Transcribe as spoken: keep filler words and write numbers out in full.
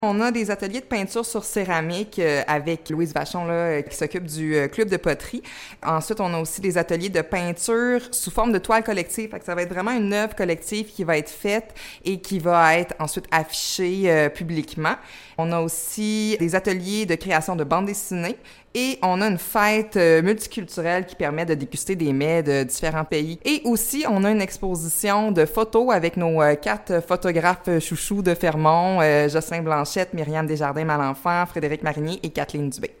On a des ateliers de peinture sur céramique euh, avec Louise Vachon là, euh, qui s'occupe du euh, club de poterie. Ensuite, on a aussi des ateliers de peinture sous forme de toile collective. Fait que ça va être vraiment une œuvre collective qui va être faite et qui va être ensuite affichée euh, publiquement. On a aussi des ateliers de création de bandes dessinées et on a une fête euh, multiculturelle qui permet de déguster des mets de différents pays. Et aussi, on a une exposition de photos avec nos euh, quatre photographes chouchous de Fermont, euh, Jocelyn Blanchette, Myriam Desjardins-Malenfant, Frédéric Marinier et Kathleen Dubé.